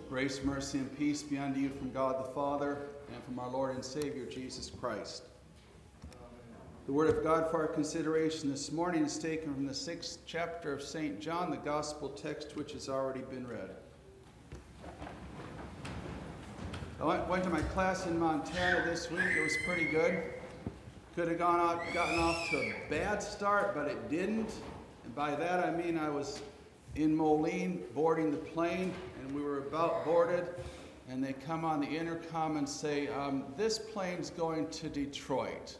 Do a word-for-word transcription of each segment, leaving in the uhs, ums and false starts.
Grace, mercy, and peace be unto you from God the Father and from our Lord and Savior, Jesus Christ. The Word of God for our consideration this morning is taken from the sixth chapter of Saint John, the Gospel text which has already been read. I went, went to my class in Montana this week. It was pretty good. Could have gone out, gotten off to a bad start, but it didn't. And by that I mean I was in Moline boarding the plane, and we were about boarded, and they come on the intercom and say, um, this plane's going to Detroit.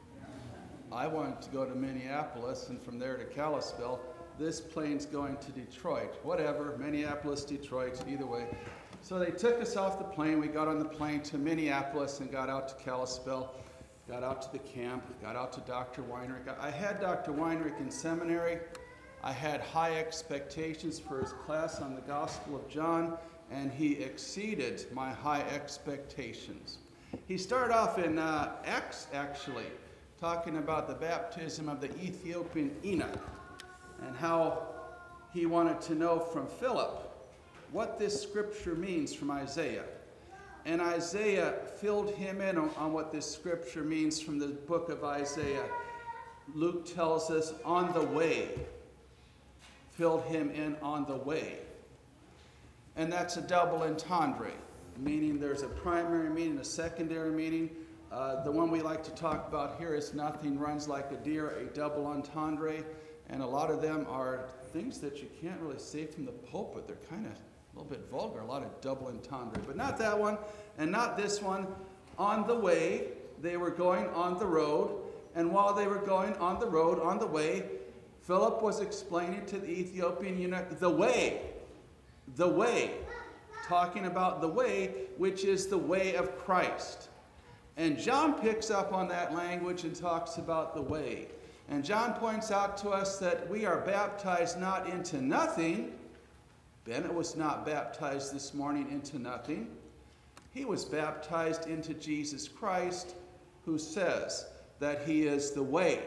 I wanted to go to Minneapolis, and from there to Kalispell. This plane's going to Detroit. Whatever, Minneapolis, Detroit, either way. So they took us off the plane. We got on the plane to Minneapolis and got out to Kalispell, got out to the camp, got out to Doctor Weinrich. I had Doctor Weinrich in seminary. I had high expectations for his class on the Gospel of John, and he exceeded my high expectations. He started off in uh, Acts, actually, talking about the baptism of the Ethiopian eunuch and how he wanted to know from Philip what this scripture means from Isaiah. And Isaiah filled him in on, on what this scripture means from the book of Isaiah. Luke tells us, on the way. Filled him in on the way. And that's a double entendre, meaning there's a primary meaning, a secondary meaning. Uh, the one we like to talk about here is nothing runs like a deer, a double entendre. And a lot of them are things that you can't really say from the pulpit. They're kind of a little bit vulgar, a lot of double entendre. But not that one, and not this one. On the way, they were going on the road. And while they were going on the road, on the way, Philip was explaining to the Ethiopian eunuch the way, the way, talking about the way, which is the way of Christ. And John picks up on that language and talks about the way. And John points out to us that we are baptized not into nothing. Bennett was not baptized this morning into nothing. He was baptized into Jesus Christ, who says that he is the way,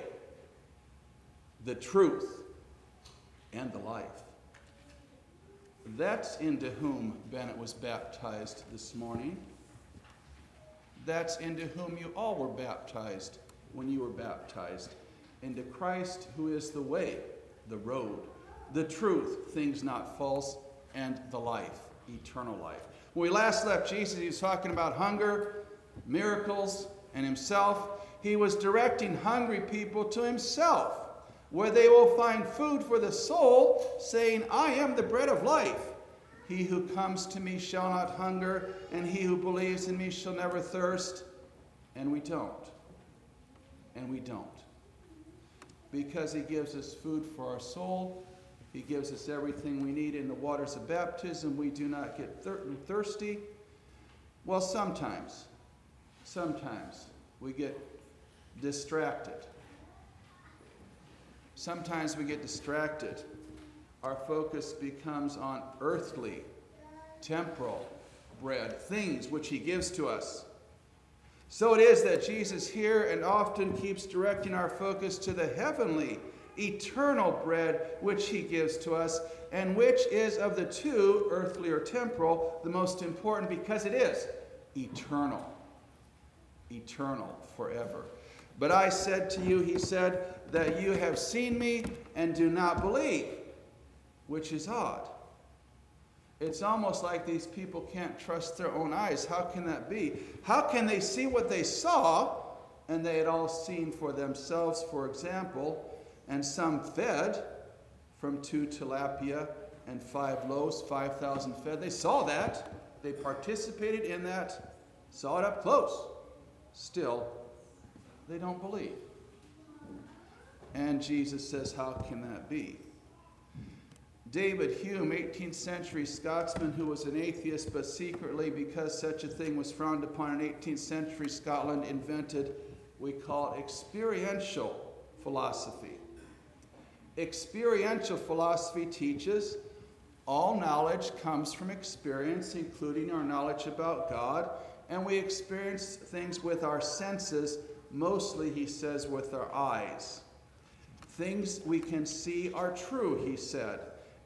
the truth, and the life. That's into whom Bennett was baptized this morning. That's into whom you all were baptized when you were baptized. Into Christ, who is the way, the road, the truth, things not false, and the life, eternal life. When we last left Jesus, he was talking about hunger, miracles, and himself. He was directing hungry people to himself, where they will find food for the soul, saying, I am the bread of life. He who comes to me shall not hunger, and he who believes in me shall never thirst. And we don't. And we don't. Because he gives us food for our soul. He gives us everything we need in the waters of baptism. We do not get thir- thirsty. Well, sometimes, sometimes we get distracted. Sometimes we get distracted. Our focus becomes on earthly, temporal bread, things which he gives to us. So it is that Jesus here and often keeps directing our focus to the heavenly, eternal bread which he gives to us, and which is of the two, earthly or temporal, the most important because it is eternal. Eternal, forever. But I said to you, he said, that you have seen me and do not believe, which is odd. It's almost like these people can't trust their own eyes. How can that be? How can they see what they saw and they had all seen for themselves, for example, and some fed from two tilapia and five loaves, five thousand fed. They saw that. They participated in that, saw it up close. Still, they don't believe. And Jesus says, how can that be? David Hume, eighteenth century Scotsman who was an atheist, but secretly, because such a thing was frowned upon in eighteenth century Scotland, invented, we call it experiential philosophy. Experiential philosophy teaches all knowledge comes from experience, including our knowledge about God, and we experience things with our senses, mostly, he says, with our eyes. Things we can see are true, he said,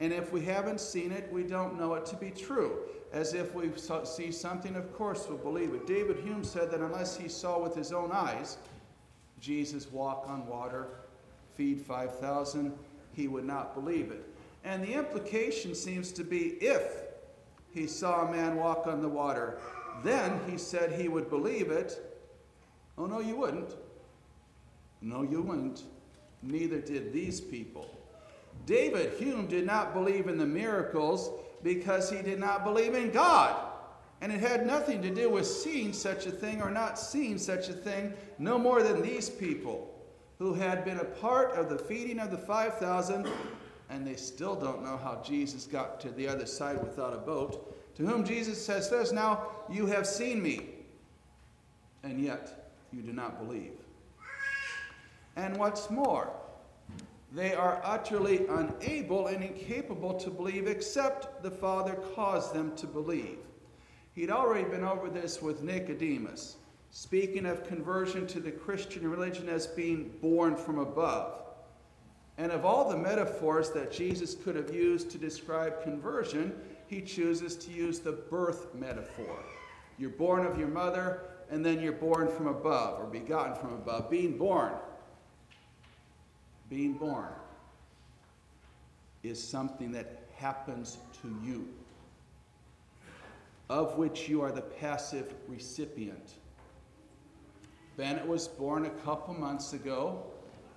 And if we haven't seen it, we don't know it to be true. As if we see something, of course we'll believe it. David Hume said that unless he saw with his own eyes Jesus walk on water, feed five thousand, he would not believe it. And the implication seems to be if he saw a man walk on the water, then he said he would believe it. Oh, no, you wouldn't. No, you wouldn't. Neither did these people. David Hume did not believe in the miracles because he did not believe in God. And it had nothing to do with seeing such a thing or not seeing such a thing, no more than these people who had been a part of the feeding of the five thousand, and they still don't know how Jesus got to the other side without a boat, to whom Jesus says this, now you have seen me, and yet you do not believe. And what's more, they are utterly unable and incapable to believe except the Father caused them to believe. He'd already been over this with Nicodemus, speaking of conversion to the Christian religion as being born from above. And of all the metaphors that Jesus could have used to describe conversion, he chooses to use the birth metaphor. You're born of your mother, and then you're born from above, or begotten from above. Being born. Being born is something that happens to you, of which you are the passive recipient. Bennett was born a couple months ago,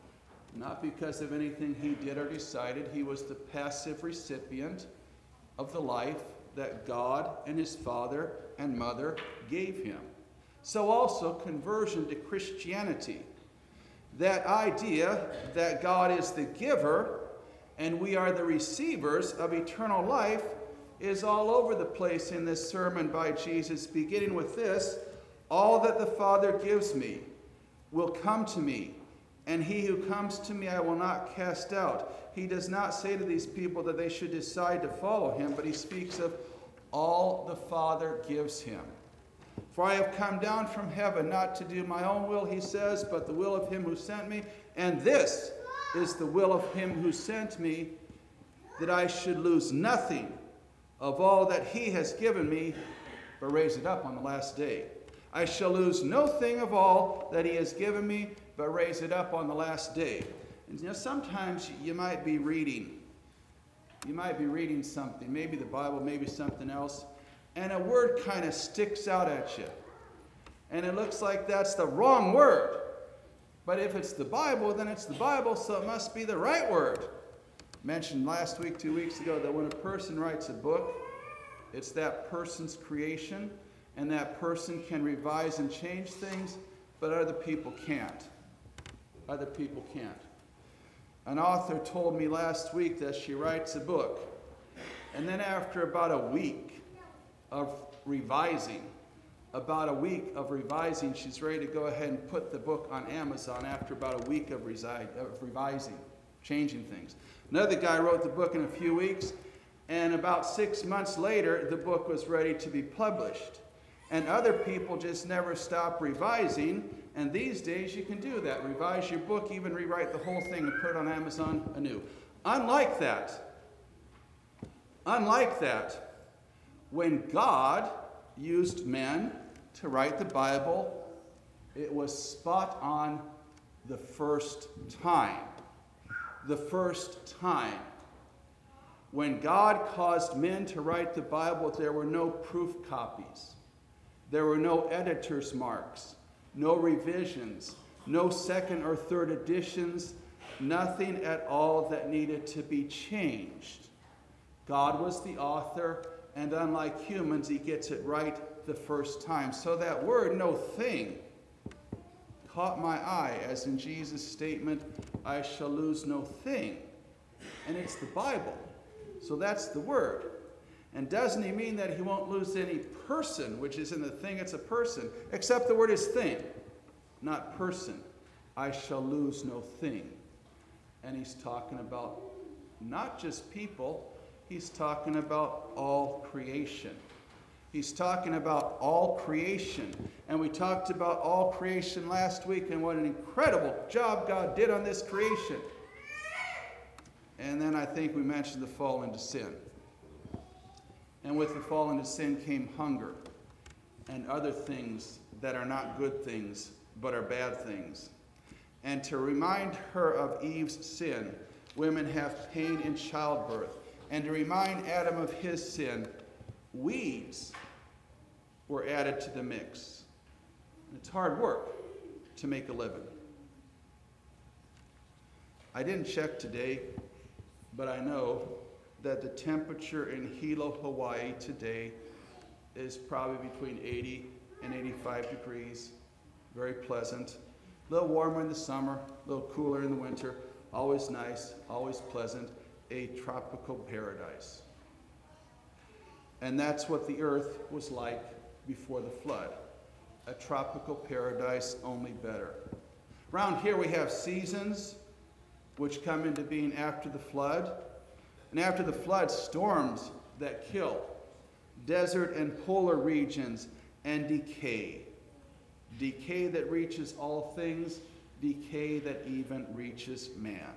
not because of anything he did or decided. He was the passive recipient of the life that God and his father and mother gave him. So also conversion to Christianity. That idea that God is the giver and we are the receivers of eternal life is all over the place in this sermon by Jesus, beginning with this, all that the Father gives me will come to me, and he who comes to me I will not cast out. He does not say to these people that they should decide to follow him, but he speaks of all the Father gives him. For I have come down from heaven not to do my own will, he says, but the will of him who sent me. And this is the will of him who sent me, that I should lose nothing of all that he has given me, but raise it up on the last day. I shall lose no thing of all that he has given me, but raise it up on the last day. And you know, sometimes you might be reading, you might be reading something, maybe the Bible, maybe something else, and a word kind of sticks out at you. And it looks like that's the wrong word. But if it's the Bible, then it's the Bible, so it must be the right word. Mentioned last week, two weeks ago, that when a person writes a book, it's that person's creation, and that person can revise and change things, but other people can't. Other people can't. An author told me last week that she writes a book, and then after about a week of revising, about a week of revising, she's ready to go ahead and put the book on Amazon after about a week of, reside, of revising, changing things. Another guy wrote the book in a few weeks, and about six months later, the book was ready to be published. And other people just never stop revising, and these days you can do that. Revise your book, even rewrite the whole thing and put it on Amazon anew. Unlike that, unlike that, when God used men to write the Bible, it was spot on the first time. The first time. When God caused men to write the Bible, there were no proof copies. There were no editor's marks, no revisions, no second or third editions, nothing at all that needed to be changed. God was the author, and unlike humans, he gets it right the first time. So that word, no thing, caught my eye, as in Jesus' statement, I shall lose no thing. And it's the Bible. So that's the word. And doesn't he mean that he won't lose any person, which is in the thing, it's a person, except the word is thing, not person. I shall lose no thing. And he's talking about not just people, he's talking about all creation. He's talking about all creation. And we talked about all creation last week and what an incredible job God did on this creation. And then I think we mentioned the fall into sin. And with the fall into sin came hunger and other things that are not good things, but are bad things. And to remind her of Eve's sin, women have pain in childbirth. And to remind Adam of his sin, weeds were added to the mix. It's hard work to make a living. I didn't check today, but I know that the temperature in Hilo, Hawaii today is probably between eighty and eighty-five degrees. Very pleasant. A little warmer in the summer, a little cooler in the winter. Always nice, always pleasant. A tropical paradise. And that's what the earth was like before the flood. A tropical paradise, only better. Around here we have seasons which come into being after the flood. And after the flood, storms that kill, desert and polar regions, and decay. Decay that reaches all things, decay that even reaches man.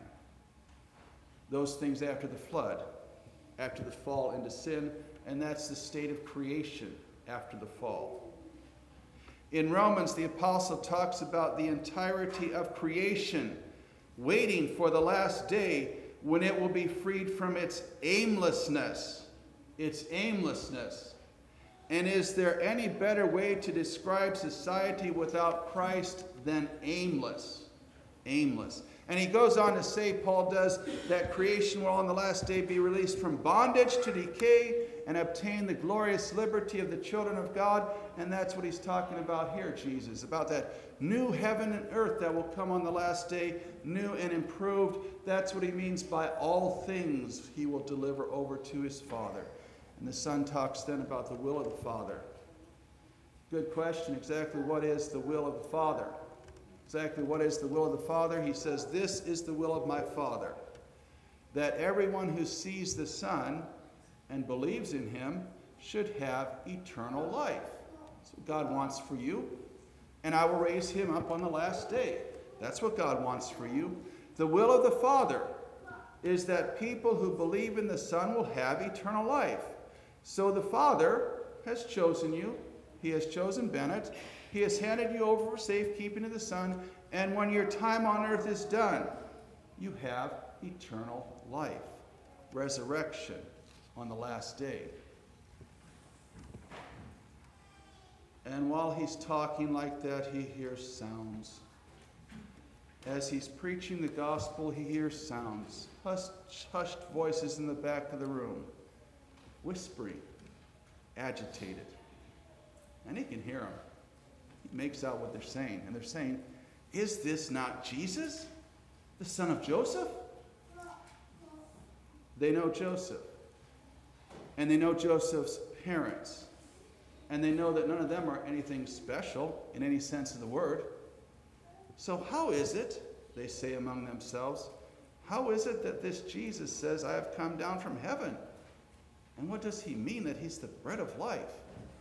Those things after the flood, after the fall into sin, and that's the state of creation after the fall. In Romans, the apostle talks about the entirety of creation waiting for the last day when it will be freed from its aimlessness. Its aimlessness. And is there any better way to describe society without Christ than aimless? Aimless. And he goes on to say, Paul does, that creation will on the last day be released from bondage to decay and obtain the glorious liberty of the children of God. And that's what he's talking about here, Jesus, about that new heaven and earth that will come on the last day, new and improved. That's what he means by all things he will deliver over to his Father. And the Son talks then about the will of the Father. Good question. Exactly what is the will of the Father? Exactly what is the will of the Father? He says, this is the will of my Father, that everyone who sees the Son and believes in him should have eternal life. That's what God wants for you. And I will raise him up on the last day. That's what God wants for you. The will of the Father is that people who believe in the Son will have eternal life. So the Father has chosen you. He has chosen Bennett. He has handed you over for safekeeping to the Son. And when your time on earth is done, you have eternal life. Resurrection on the last day. And while he's talking like that, he hears sounds. As he's preaching the gospel, he hears sounds. Hushed, hushed voices in the back of the room. Whispering. Agitated. And he can hear them. He makes out what they're saying. And they're saying, is this not Jesus, the son of Joseph? They know Joseph. And they know Joseph's parents. And they know that none of them are anything special in any sense of the word. So how is it, they say among themselves, how is it that this Jesus says, I have come down from heaven? And what does he mean that he's the bread of life?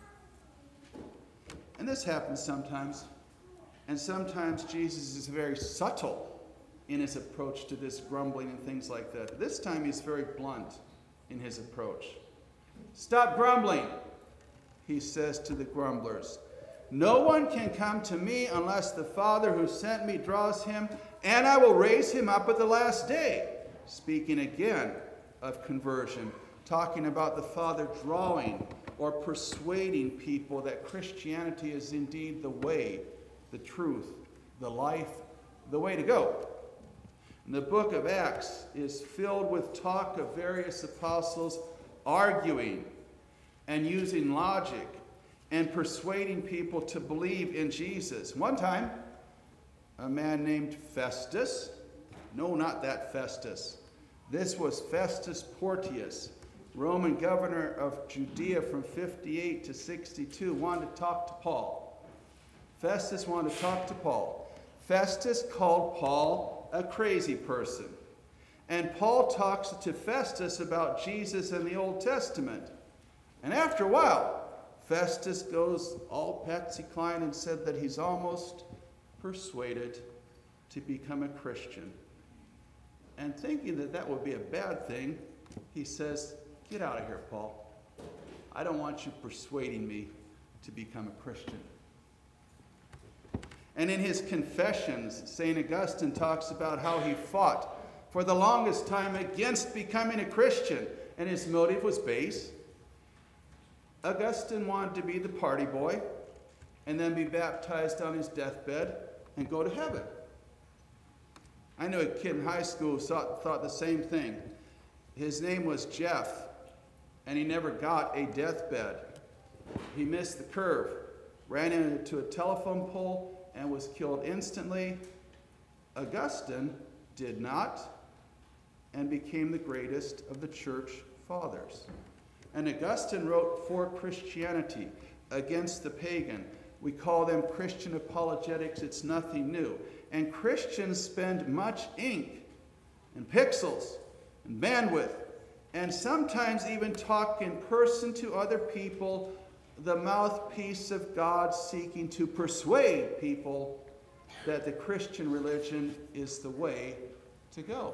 And this happens sometimes. And sometimes Jesus is very subtle in his approach to this grumbling and things like that. This time he's very blunt in his approach. Stop grumbling, he says to the grumblers. No one can come to me unless the Father who sent me draws him, and I will raise him up at the last day. Speaking again of conversion, talking about the Father drawing or persuading people that Christianity is indeed the way, the truth, the life, the way to go. And the book of Acts is filled with talk of various apostles arguing and using logic and persuading people to believe in Jesus. One time, a man named Festus, no, not that Festus. This was Festus Portius, Roman governor of Judea from fifty-eight to sixty-two, wanted to talk to Paul. Festus wanted to talk to Paul. Festus called Paul a crazy person. And Paul talks to Festus about Jesus and the Old Testament. And after a while, Festus goes all Patsy Cline and said that he's almost persuaded to become a Christian. And thinking that that would be a bad thing, he says, "Get out of here, Paul. I don't want you persuading me to become a Christian." And in his Confessions, Saint Augustine talks about how he fought for the longest time against becoming a Christian, and his motive was base. Augustine wanted to be the party boy and then be baptized on his deathbed and go to heaven. I knew a kid in high school who thought, thought the same thing. His name was Jeff, and he never got a deathbed. He missed the curve, ran into a telephone pole, and was killed instantly. Augustine did not, and became the greatest of the church fathers. And Augustine wrote for Christianity, against the pagan. We call them Christian apologetics. It's nothing new. And Christians spend much ink and pixels and bandwidth, and sometimes even talk in person to other people, the mouthpiece of God seeking to persuade people that the Christian religion is the way to go.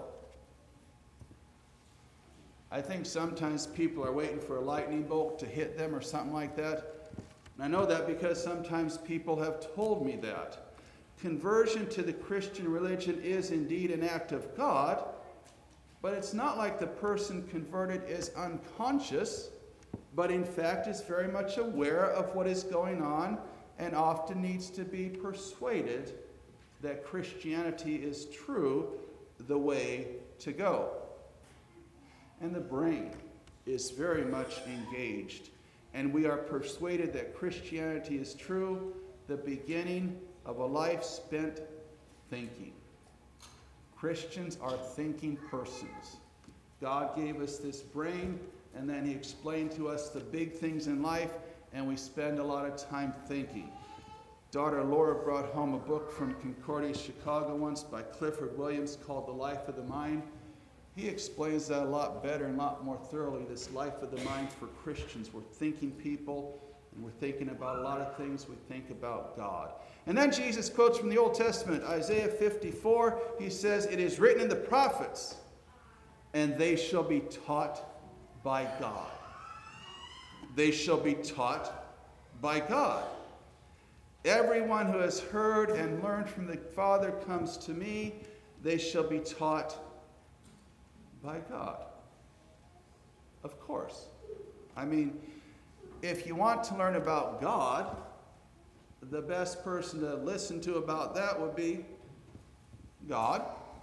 I think sometimes people are waiting for a lightning bolt to hit them or something like that. And I know that because sometimes people have told me that. Conversion to the Christian religion is indeed an act of God, but it's not like the person converted is unconscious, but in fact is very much aware of what is going on and often needs to be persuaded that Christianity is true, the way to go. And the brain is very much engaged, and we are persuaded that Christianity is true, the beginning of a life spent thinking. Christians are thinking persons. God gave us this brain, and then he explained to us the big things in life, and we spend a lot of time thinking. Daughter Laura brought home a book from Concordia, Chicago once by Clifford Williams called The Life of the Mind. He explains that a lot better and a lot more thoroughly, this life of the mind for Christians. We're thinking people, and we're thinking about a lot of things. We think about God. And then Jesus quotes from the Old Testament, Isaiah fifty-four. He says, "It is written in the prophets, and they shall be taught by God." They shall be taught by God. Everyone who has heard and learned from the Father comes to me. They shall be taught by God. Of course. I mean, if you want to learn about God, the best person to listen to about that would be God.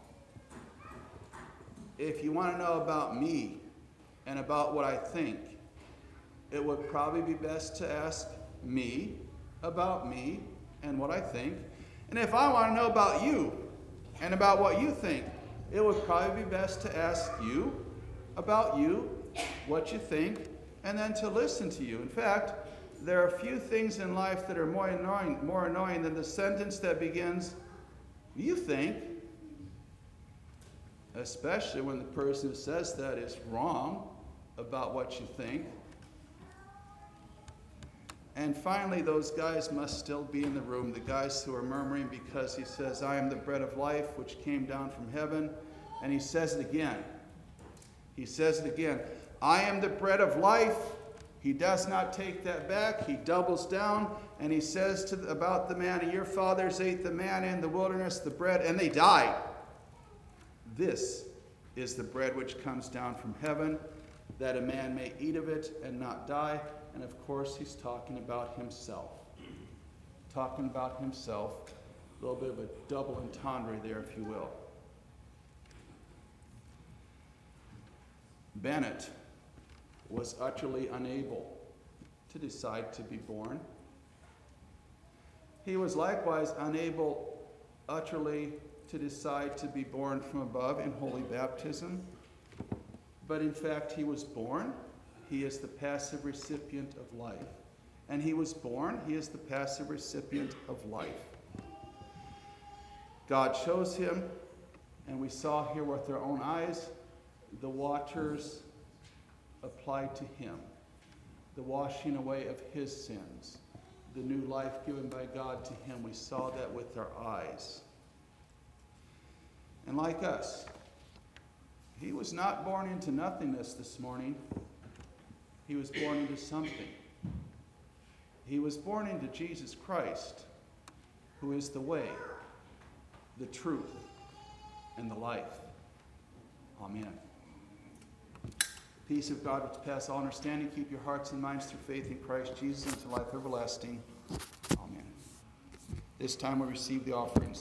If you want to know about me and about what I think, it would probably be best to ask me about me and what I think. And if I want to know about you and about what you think, it would probably be best to ask you about you, what you think, and then to listen to you. In fact, there are few things in life that are more annoying, more annoying than the sentence that begins, "You think," especially when the person who says that is wrong about what you think. And finally, those guys must still be in the room, the guys who are murmuring because he says, "I am the bread of life which came down from heaven." And he says it again. He says it again. "I am the bread of life." He does not take that back. He doubles down, and he says to the, about the manna, "Your fathers ate the manna in the wilderness, the bread, and they died. This is the bread which comes down from heaven, that a man may eat of it and not die." And of course, he's talking about himself. Talking about himself. A little bit of a double entendre there, if you will. Bennett was utterly unable to decide to be born. He was likewise unable utterly to decide to be born from above in holy baptism. But in fact, he was born. He is the passive recipient of life. And he was born. He is the passive recipient of life. God chose him, and we saw here with our own eyes the waters applied to him, the washing away of his sins, the new life given by God to him. We saw that with our eyes. And like us, He was not born into nothingness this morning. He was born into something. He was born into Jesus Christ, who is the way, the truth, and the life. Amen. Peace of God which passes all understanding, keep your hearts and minds through faith in Christ Jesus unto life everlasting. Amen. This time we receive the offerings.